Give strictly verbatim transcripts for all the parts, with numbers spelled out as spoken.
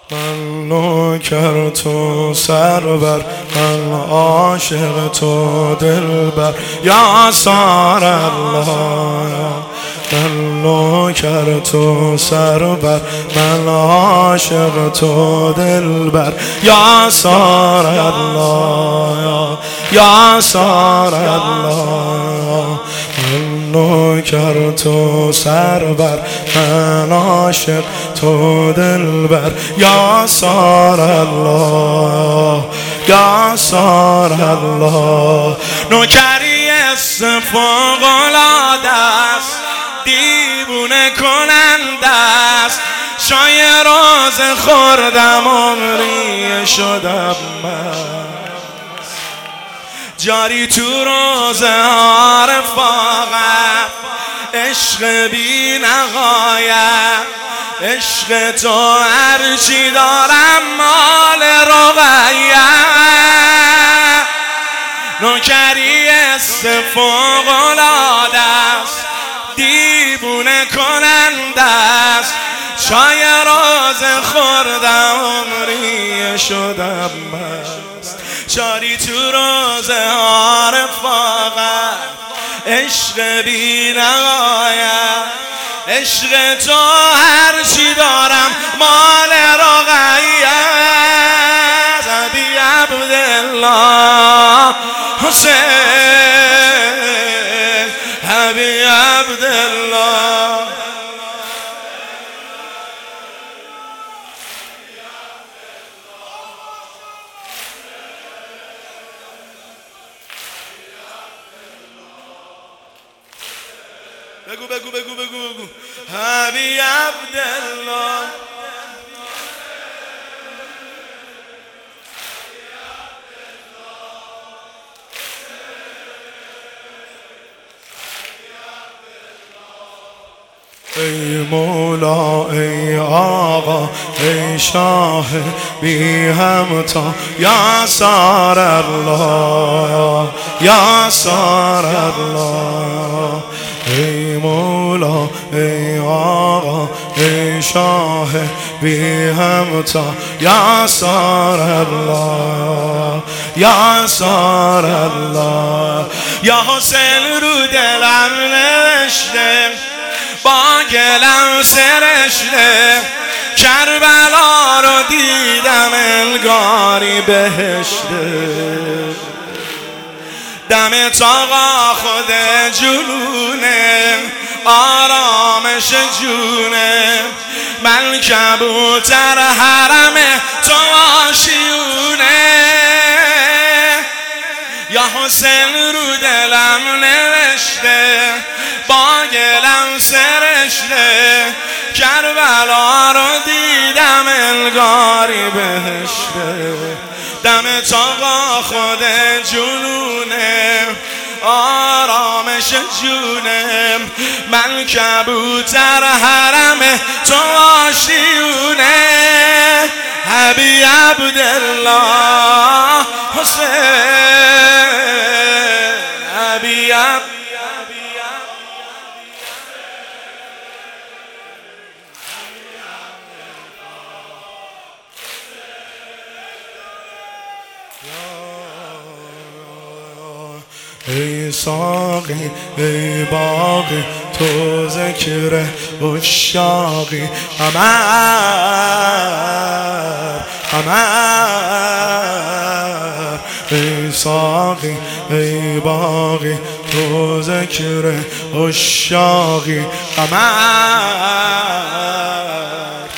من نوکر تو سرور، من عاشق تو دلبر، یا سار الله. من نوکر تو سرور، من عاشق تو دلبر، یا سار الله، یا سار الله. من نوکر تو سرور، من عاشق تو دلبر، یا سار الله، یا سار الله. نوکری اسم فوق‌العاده است، دیوونه کننده است. شای روز خوردم عمری شدم من، جاری تو روزه ها رفاقت، عشق بی نهایت. عشق تو هرچی دارم مال رقیت. نوکری اسم فوق‌العاده است، دیوونه کننده است. چای روز خوردم عمری شدم مست، جاری تو روزه ها رفاقت، عشق بی نهایت. عشق تو هرچی دارم مال رقیت. ابی عبدالله حسین، ابی عبدالله. بگو بگو بگو بگو بگو ابی عبدالله. ای مولا ای آقا ای شاه بی همتا، یا سار الله، یا سار الله. ای مولا ای آقا ای شاه بی همتا، یا سار الله، یا سار الله. یا حسین رو دلم نوشته، با گلم سرشته، کربلا رو دیدم انگاری بهشته. دم تاقا خود جنونه، آرامش جونه. من کبوتر حرم تو آشیونه. یا حسین رو دلم نوشته، با گلم سرشته، کربلا رو دیدم انگاری بهشته. دم تاقا خود جنونه، آرامش جونه. من کبوتر حرم تو آشیونه. ابی عبدالله حسین، ابی عبدالله. ای ساقی ای باقی تو ذکر عشاقی. قمر قمر. ای ساقی ای باقی تو ذکر عشاقی. قمر.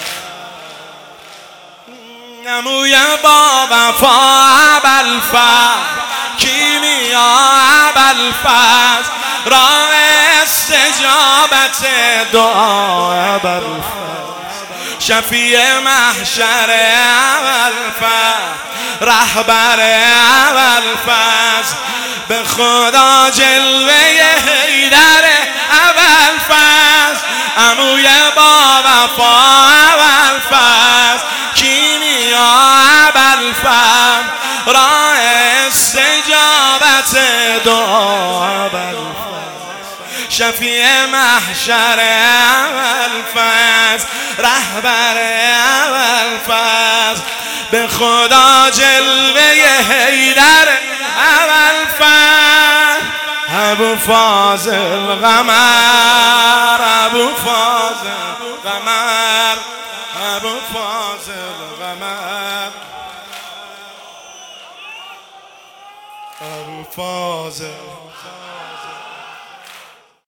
عموی با وفا ابوالفضل، کیمیا ابوالفضل، راه استجابت دعا ابوالفضل. شفیع محشر ابوالفضل، رهبر ابوالفضل. به خدا جلوه حیدر ابوالفضل. عموی با وفا ابوالفضل، کیمیا ابوالفضل، راه استجابت دعا ابوالفضل. شفیع محشر ابوالفضل، رهبر ابوالفضل. به خدا جلوه حیدر ابوالفضل ابو فاضل قمر ابو فاضل قمر ابو فاضل قمر ابو فاضل